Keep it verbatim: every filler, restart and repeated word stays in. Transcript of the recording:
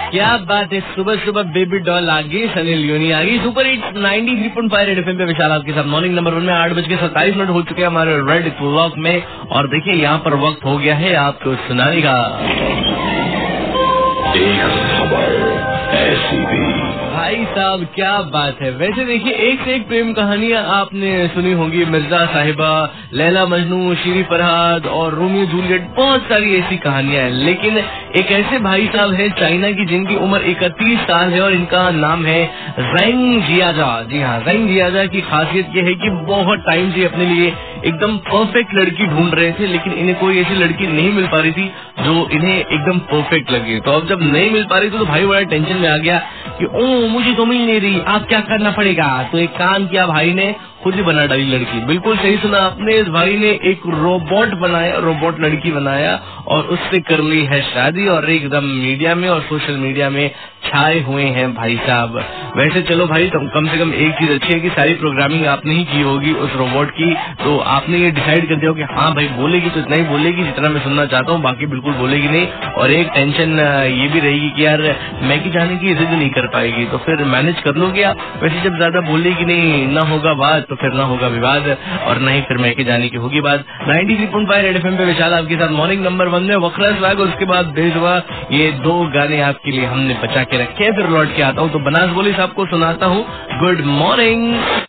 क्या बात है, सुबह सुबह बेबी डॉल आ गई, सनी लियोनी आ गई। Super hits ninety three point five red FM पे विशाल आपके साथ मॉर्निंग नंबर वन में आठ बज के सत्ताईस मिनट हो चुके हैं हमारे रेड क्लॉक में। और देखिए यहाँ पर वक्त हो गया है आपको सुनाने का। एक खबर ऐसी भी भाई साहब, क्या बात है। वैसे देखिए एक से एक प्रेम कहानियां आपने सुनी होंगी, मिर्जा साहिबा, लैला मजनू, शीरी फरहाद और रोमियो जूलियट, बहुत सारी ऐसी कहानियां हैं। लेकिन एक ऐसे भाई साहब है चाइना की जिनकी उम्र इकतीस साल है और इनका नाम है जेंग जियाजा। जी हाँ, जेंग जियाजा की खासियत ये है कि बहुत टाइम से अपने लिए एकदम परफेक्ट लड़की ढूंढ रहे थे, लेकिन इन्हें कोई ऐसी लड़की नहीं मिल पा रही थी जो इन्हें एकदम परफेक्ट लगे। तो अब जब नहीं मिल पा रही थी तो भाई बड़ा टेंशन में आ गया कि ओ मुझे तो मिल नहीं रही, आप क्या करना पड़ेगा। तो एक काम किया भाई ने, खुद ही बना डाली लड़की। बिल्कुल सही सुना आपने, इस भाई ने एक रोबोट बनाया, रोबोट लड़की बनाया और उससे कर ली है शादी और एकदम मीडिया में और सोशल मीडिया में छाए हुए हैं भाई साहब। वैसे चलो भाई, तुम कम से कम एक चीज अच्छी है कि सारी प्रोग्रामिंग आपने ही की होगी उस रोबोट की, तो आपने ये डिसाइड कर दिया कि हाँ भाई बोलेगी तो इतना ही बोलेगी जितना मैं सुनना चाहता हूँ, बाकी बिल्कुल बोलेगी नहीं। और एक टेंशन ये भी रहेगी कि यार मैगी जाने की जिद नहीं कर पाएगी, तो फिर मैनेज कर लोगे आप। वैसे जब ज्यादा बोलेगी नहीं, ना होगा बात तो फिर ना होगा विवाद और नहीं फिर मैके जाने की होगी बात। Ninety three point five red FM पे विशाल आपके साथ मॉर्निंग नंबर वन में वखरा स्वैग, उसके बाद बेजवा, ये दो गाने आपके लिए हमने बचा के रखे हैं। फिर लौट के आता हूँ तो बनास बोली साहब को सुनाता हूँ गुड मॉर्निंग।